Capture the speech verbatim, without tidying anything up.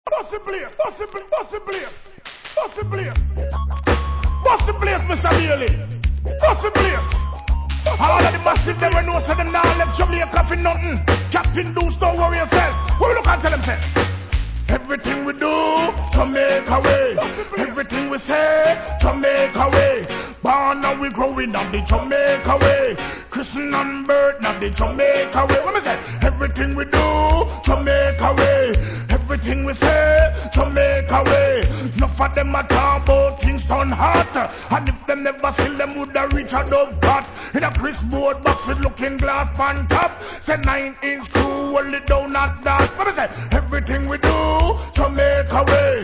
Bust the place, bust the place, bust the place, bust the place, bust the place, Mister Bailey, bust the place. All of the massive they will know say them now left Jamaica for nothing. Captain Deuce, don't worry yourself. What we look and tell them say? Everything we do, Jamaica way. Everything we say, Jamaica way. Born and we growing up the Jamaica way. Christian and birth, not the Jamaica way. What me say? Everything we do, Jamaica way. Everything we say, Jamaica way. Enough of them a talk about Kingston hot. And if them never skill them would have reached a dove pot. In a Chris board box with looking glass on top. Say nine inch screw, hold it down at that. What me say? Everything we do, Jamaica way.